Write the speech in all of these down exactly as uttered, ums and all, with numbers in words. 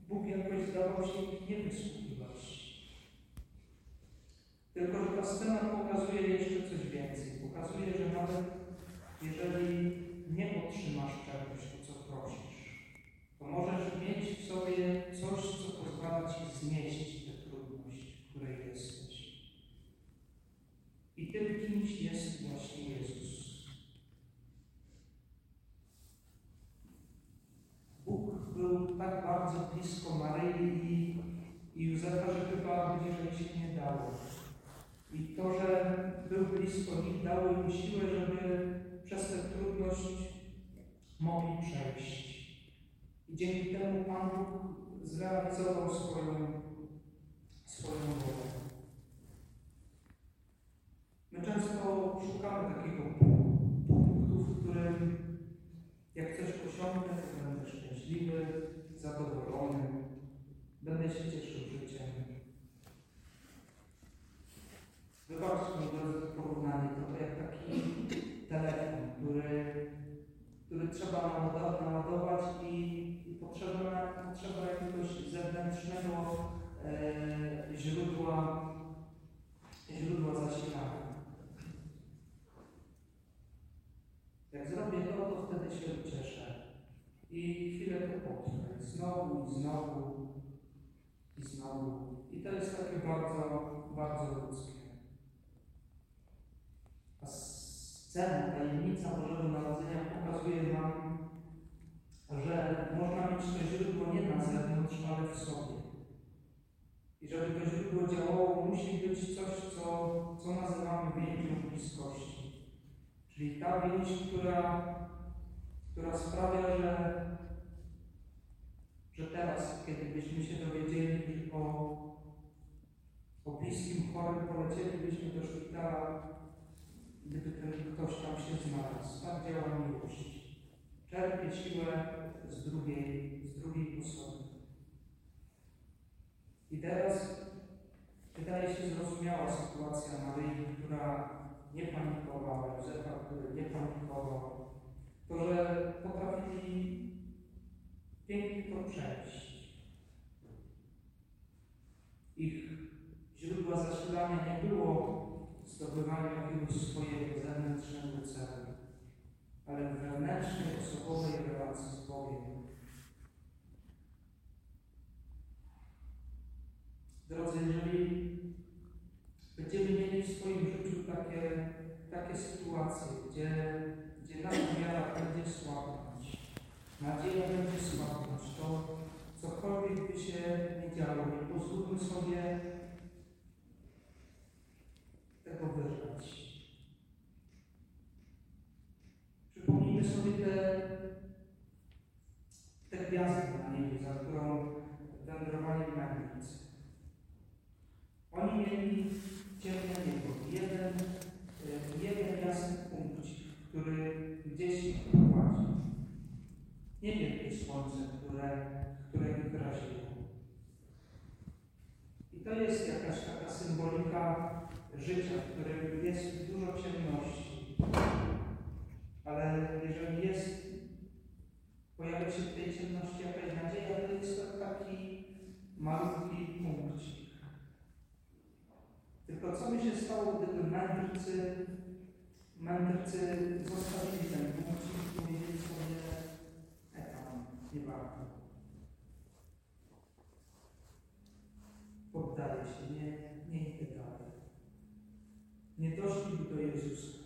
Bóg jakoś zdawał się ich nie wysłuchiwać. Tylko że ta scena pokazuje jeszcze coś więcej. Pokazuje, że nawet jeżeli nie otrzymasz czegoś, o co prosisz, to możesz mieć w sobie coś, co pozwala ci znieść tę trudność, w której jesteś. I tym kimś jest właśnie Jezus. Bóg był tak bardzo blisko Maryi i, i Józefa, że chyba bliżej się nie dało. I to, że był blisko nich, dało im siłę, żeby przez tę trudność mogli przejść. I dzięki temu Pan Bóg zrealizował swoją, swoją wolę. My często szukamy takiego punktu, w którym jak coś osiągnę, to będę szczęśliwy, zadowolony, będę się cieszył życiem. Wybaczcie mi, drodzy, porównanie, trochę jak taki telefon, który, który trzeba naładować i, i potrzeba, potrzeba jakiegoś zewnętrznego e, źródła, źródła zasilania. Jak zrobię to, to wtedy się ucieszę. I chwilę to potrwa. Znowu, i znowu, i znowu. I to jest takie bardzo, bardzo ludzkie. A scena, tajemnica Bożego Narodzenia pokazuje nam, że można mieć to źródło nie na zewnątrz, ale w sobie. I żeby to źródło działało, musi być coś, co, co nazywamy więzią bliskości. Czyli ta więź, która, która sprawia, że, że teraz, kiedy byśmy się dowiedzieli o, o bliskim chorym, polecielibyśmy do szpitala, gdyby ten ktoś tam się znalazł. Tak działa miłość. Czerpie siłę z drugiej, z drugiej osoby. I teraz wydaje się zrozumiała sytuacja Maryi, która nie panikowała, Józefa, który nie panikował, to, że potrafili pięknie to przejść. Ich źródła zasilania nie było zdobywanie jakiegoś swojego zewnętrznego celu, ale wewnętrznej, osobowej relacji z Bogiem. Drodzy, jeżeli będziemy mieli w swoim życiu takie, takie sytuacje, gdzie, gdzie nasza wiara będzie słabnąć, nadzieja będzie słabnąć, to cokolwiek by się nie działo, nie pozwólmy sobie tego wyrzeć. Przypomnijmy sobie te, te gwiazdy na niebie, za którą wędrowali mędrcy. Oni mieli ciemne niebo, jeden, jeden jasny punkcik, który gdzieś ich prowadzi. Niewielkie słońce, które, które ich wyraziło. I to jest jakaś taka symbolika życia, w którym jest dużo ciemności. Ale jeżeli jest, pojawia się w tej ciemności jakaś nadzieja, to jest to taki malutki punkcik. Tylko co by się stało, gdyby mędrcy, mędrcy zostawili ten punkcik i powiedzieli sobie, e tam, nie warto. Poddaję się, nie, nie idę dalej. Nie doszliby do Jezusa.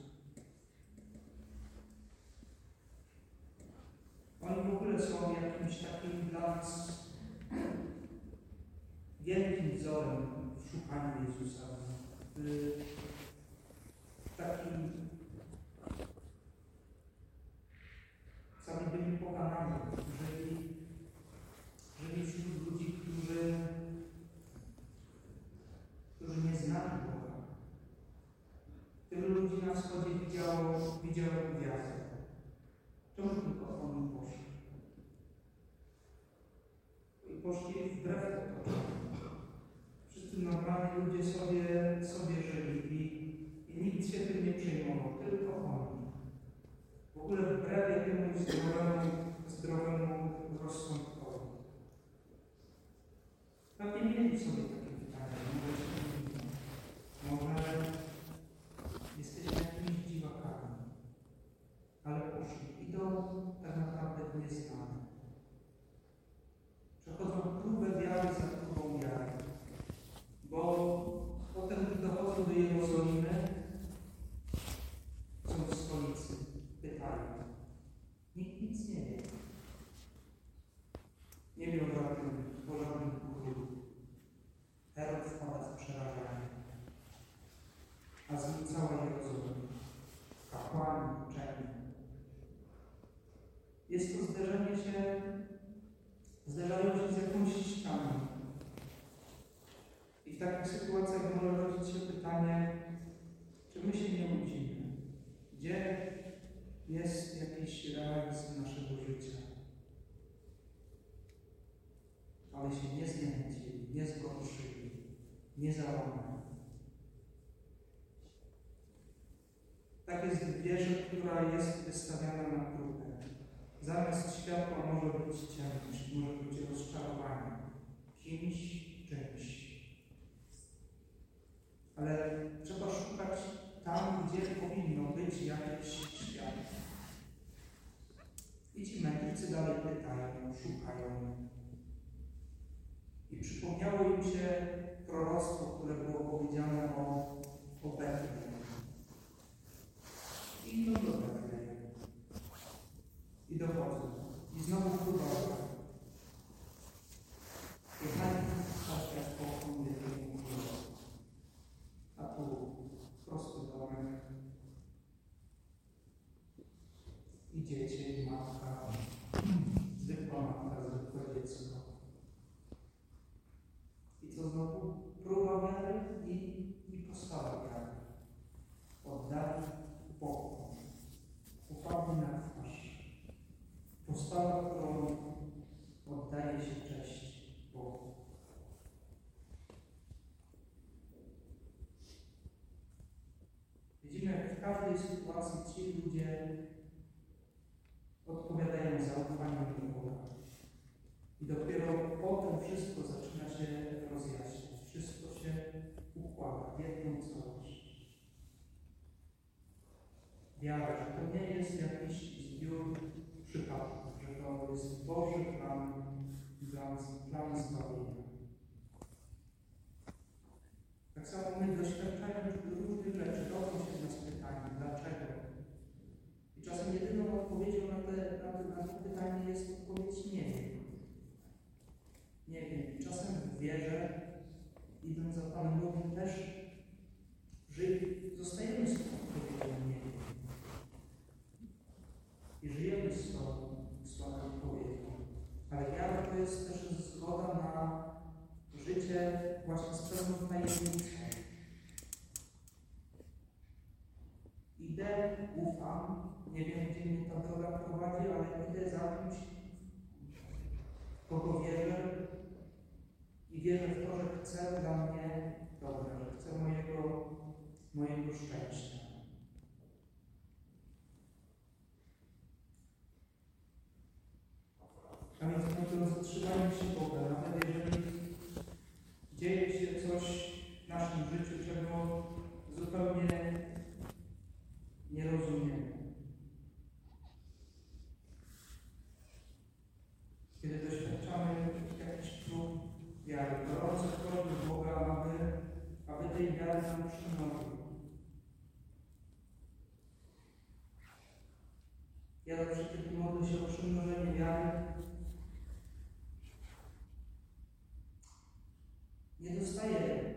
Oni w ogóle są jakimś takim dla nas wielkim wzorem w szukaniu Jezusa. Takim sami byli poganami, żyli, żyli wśród ludzi, którzy, którzy nie znali Boga. Tylu ludzi na wschodzie widziało, widziało gwiazdę. Czemu tylko oni poszli? I poszli wbrew otoczeniu. Wszyscy normalni ludzie sobie, sobie żyli i, i nikt się tym nie przejmował, tylko oni. W ogóle wbrew jakiemuś zdrowemu, zdrowemu rozsądkowi. sobie takie pytania, może się nie może jesteśmy jakimiś dziwakami, ale poszli. I to tak naprawdę nie znamy. Przechodzą próbę wiary za próbą wiary, bo potem dochodzą do Jerozolimy, są w stolicy, pytają. Nikt nic nie wie. Nie wie o żadnym, o żadnym królu. Herod wpada w przerażenie, a z nim cała Jerozolima, kapłani, uczeni. Jest to zderzenie się, zderzają się z jakąś ścianą. I w takich sytuacjach może rodzić się pytanie, czy my się nie łudzimy? Gdzie jest jakiś realizm naszego życia? Ale się nie zniechęcili, nie zgorszyli, nie załamali. Tak jest w wierze, która jest wystawiana na próbę. Zamiast światła może być ciemność, może być rozczarowanie kimś, czymś. Ale trzeba szukać tam, gdzie powinno być jakieś światło. I ci mędrcy dalej pytają, szukają. I przypomniało im się proroctwo, które było powiedziane o, o Betlejem. I idą do Betlejem. I dochodzą. I znowu próbowały. Jechali patrzeć po wielkiemu królowi. A tu prosty domek. I dziecię, i matka. Zwykła matka, zwykłe dziecko. I co znowu? Próba wiary i, i postawa wiary. Oddali pokój. Upadli na twarz. Postawa, którą oddaje się cześć Bogu. Widzimy, jak w każdej sytuacji ci ludzie odpowiadają zaufaniem do Boga. I dopiero potem wszystko zaczyna się rozjaśniać. Wszystko się układa w jedną całość. Wiara, że to nie jest jakiś zbiór przypadków, że to jest Boży plan, plan, plan zbawienia. Tak samo my doświadczając różnych rzeczy, rodzą się z nas pytania, dlaczego? I czasem jedyną odpowiedzią na, te, na, te, na to pytanie jest odpowiedź nie wiem. Nie wiem. I czasem w wierze, idąc za Panem Bogiem, też żyj, zostajemy z tą odpowiedzią nie wiem. I żyjemy z tą, z tą odpowiedzią. Ale wiara to jest też zgoda na życie właśnie z pewną tajemnicą. Idę, ufam, nie wiem, gdzie mnie ta droga prowadzi, ale idę za kimś, kogo wierzę i wierzę w to, że chce dla mnie dobre, że chce mojego, mojego szczęścia. A więc może zatrzymajmy się Boga, nawet jeżeli dzieje się coś w naszym życiu, czego zupełnie nie rozumiemy. Kiedy doświadczamy jakichś prób wiary, gorąco prośmy Boga, aby, aby tej wiary nam przynosił. Ja zawsze, kiedy modlę się o przymnożenie wiary, nie dostaję.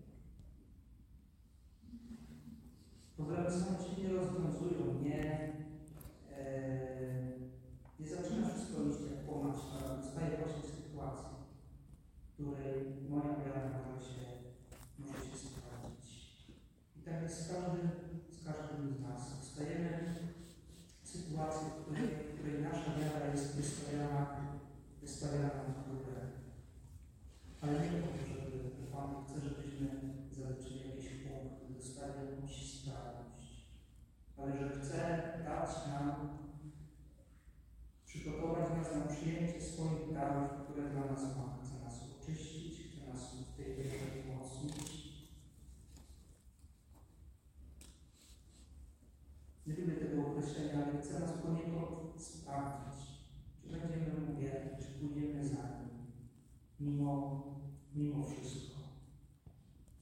Problemy same się nie rozwiązują, nie, e, nie zaczyna wszystko iść jak po maśle, ale dostaję właśnie sytuacji, w której moja wiara może się, może się sprawdzić. I tak jest z każdym, z każdym z nas. Dostajemy sytuację, w której, w której nasza wiara jest wystawiana, wystawiana na próbę. Ale nie po to, żeby Pan chce, żeby określenia, ale chce nas poniekąd sprawdzić, czy będziemy mu wierni, czy pójdziemy za nim, mimo, mimo wszystko.